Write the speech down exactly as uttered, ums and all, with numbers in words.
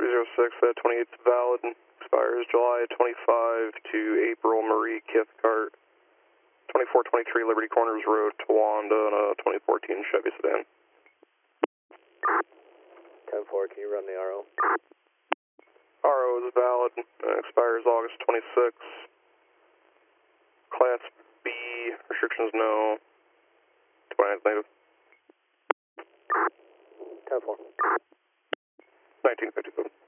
three zero six, that twenty-eighth is valid, expires July twenty-fifth to April. Marie Cathcart, twenty-four twenty-three Liberty Corners Road, Towanda, and a twenty fourteen Chevy sedan. ten four, can you run the R O? R O is valid, uh, expires August twenty-sixth. Class B, restrictions no. twenty-ninth native. ten four. nineteen fifty-seven.